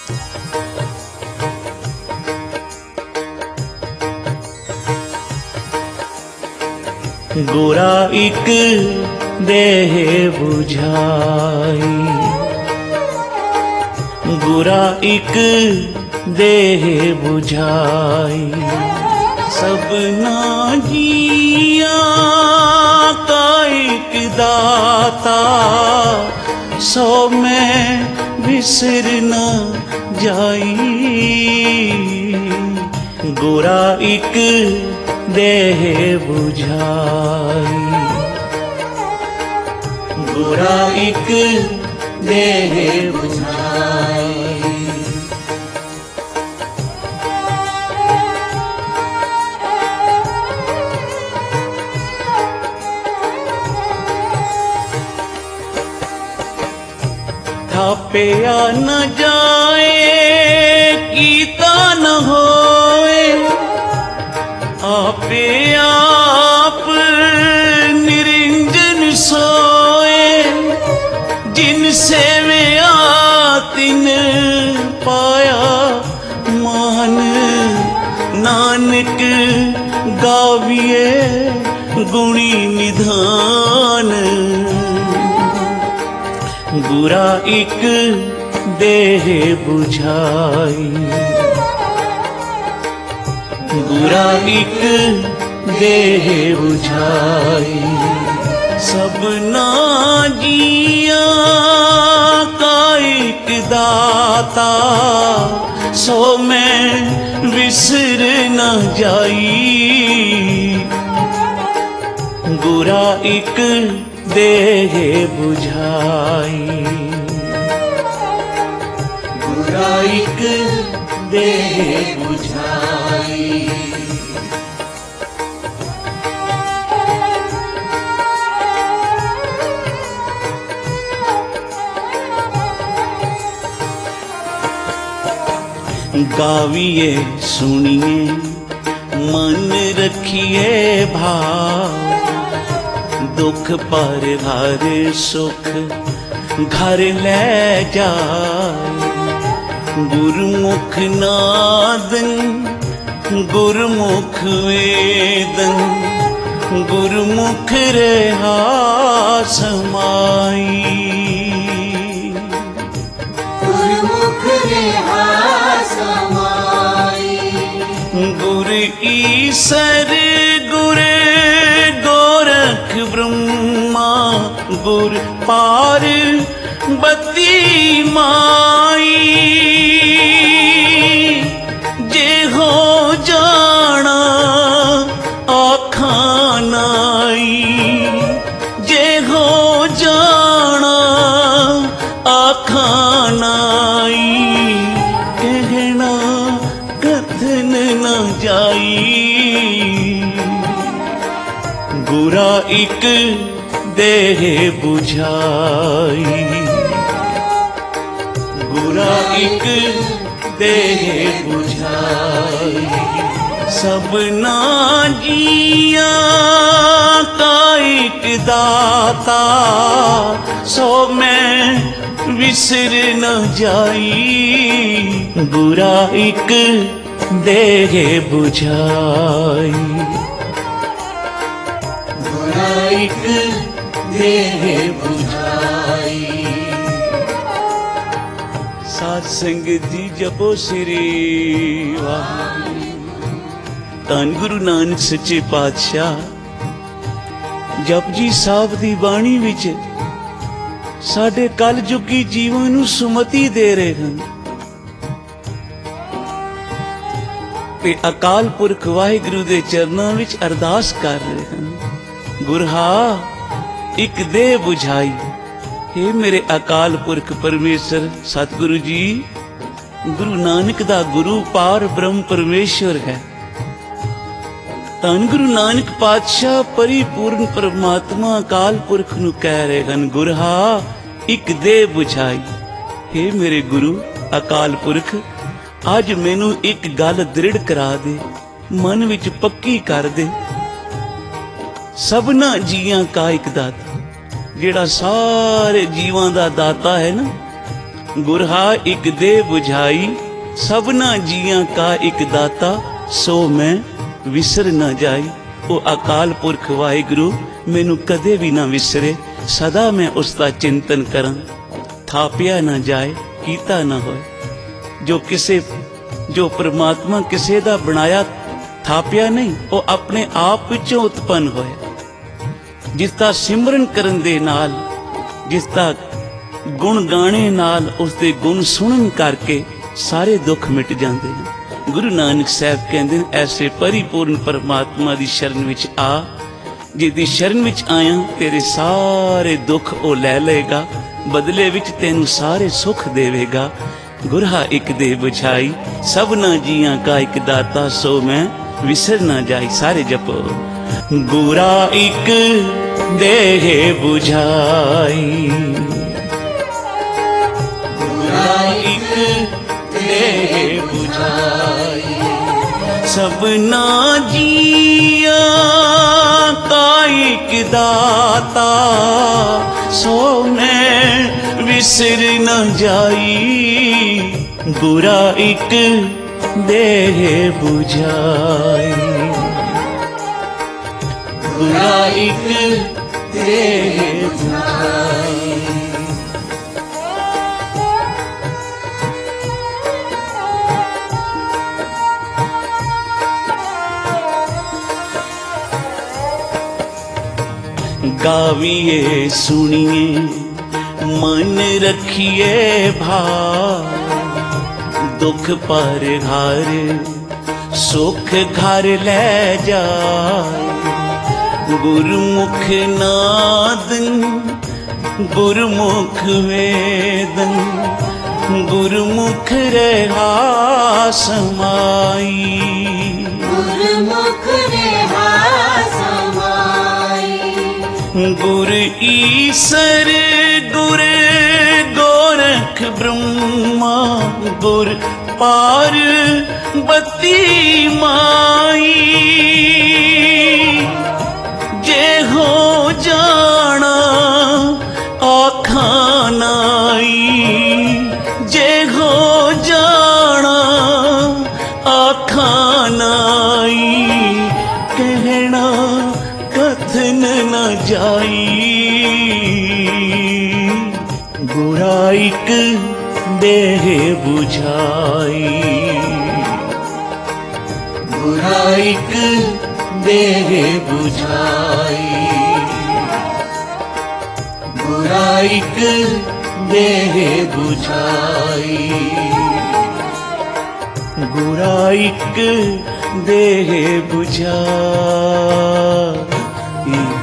गोरा एक देह बुझाई, गोरा एक देह बुझाई, सबना जिया का एक दाता, सौ में बिसर न जाई। गोरा एक देह बुझाई, गोरा एक देह बुझाई। थापिया न जाए कीता न होए, आपे आप निरंजन सोए। जिनसे में आतिन पाया मान, नानक गाविए गुणी निधान। गोरा एक देह बुझाई, गोरा एक देह बुझाई, सबना जिया का एक दाता, सो में बिसर न जाई। गोरा एक देह बुझाई, गोरा एक देह बुझाई। गाविए सुनिए मन रखिए भाव, दुख पर हर सुख घर ले जाए। गुरुमुख नादन गुरुमुख वेदन, गुरुमुख रहा समाई। गुरुमुख रहा समाई। गुर ईसर गुर गोरख ब्रह्मा, गुर पार्वती माई। जे हो जाना आखा नाई, जे हो जाना आखा नाई। कहना कथन न जाई, गोरा एक देह बुझाई, गोरा एक देह बुझाई। सबना जिया का एक दाता, सो में बिसर न जाई। गोरा एक देह बुझाई, गोरा एक देह बुझाई। साध संगत जी जपो श्री वाहिगुरू। धन गुरु नानक सच्चे पातशाह जप जी साहब दी बाणी विच साडे कल जुगी जीवन नूं सुमति दे रहे हैं। ते अकाल पुरख वाहिगुरू दे चरनां विच अरदास कर रहे हैं। गुरहा एक दे बुझाई। हे मेरे अकाल पुरख परमेश्वर सतगुरु जी, गुरु नानक दा गुरु पार ब्रह्म परमेश्वर है। धन गुरु नानक पातशाह परिपूर्ण परमात्मा अकाल पुरख नूं कह रहे हैं, गुरहा एक दे बुझाई। हे मेरे गुरु अकाल पुरख, अज मैनू एक गल दृढ़ करा दे, मन विच पक्की कर दे। सबना जियां का एक दाता, जेड़ा सारे जीवां दा दाता है ना, गुरहा इक दे बुझाई, सबना जियां का इक दाता, सो मैं विसर ना जाई। ओ अकाल पुरख वाहिगुरु मैनू कदे भी ना विसरे, सदा मैं उसका चिंतन करा, थापिया ना जाए कीता ना होए। जो परमात्मा किसे दा बनाया थापिया नहीं, वो अपने आप विचों उत्पन्न होया। जिसका सिमरन करन दे नाल, जिसका गुण गाने नाल, उसके गुण सुनन करके सारे दुख मिट जाते हैं। गुरु नानक साहब कहते हैं ऐसे परिपूर्ण परमात्मा की शरण विच आ, जिहदी शरण विच आया तेरे सारे दुख वो लै लेगा, बदले विच तेनू सारे सुख देवेगा। गुरहा इक दे बुझाई, सबना जियां का इक दाता, सो मैं विसर ना जाई। सारे जपो। गुरा इक देह बुझाई, गुरा इक देह बुझाई, सबना जिया का इक दाता, सो मैं विसर न जाई। गुरा इक देह बुझाई, गुरा इक देह बुझाई। गाविए सुनिए मन रखिए भार, दुख पर घर सुख घर ले जाए। गुरुमुख नादन गुरुमुख वेदन, गुरुमुख रहा समाई। गुरुमुख रहा समाई। गुर ईसर गुर गोरख ब्रह्मा, गुर पार्वती माई। जे हो जाना आखा नाई, जे हो जाना आखा नाई। कहना कथन न जाई, गुरा इक देह बुझाई। गुरा इक देह बुझाई, गुरा इक देह बुझाई। गुरा इक देह बुझाई।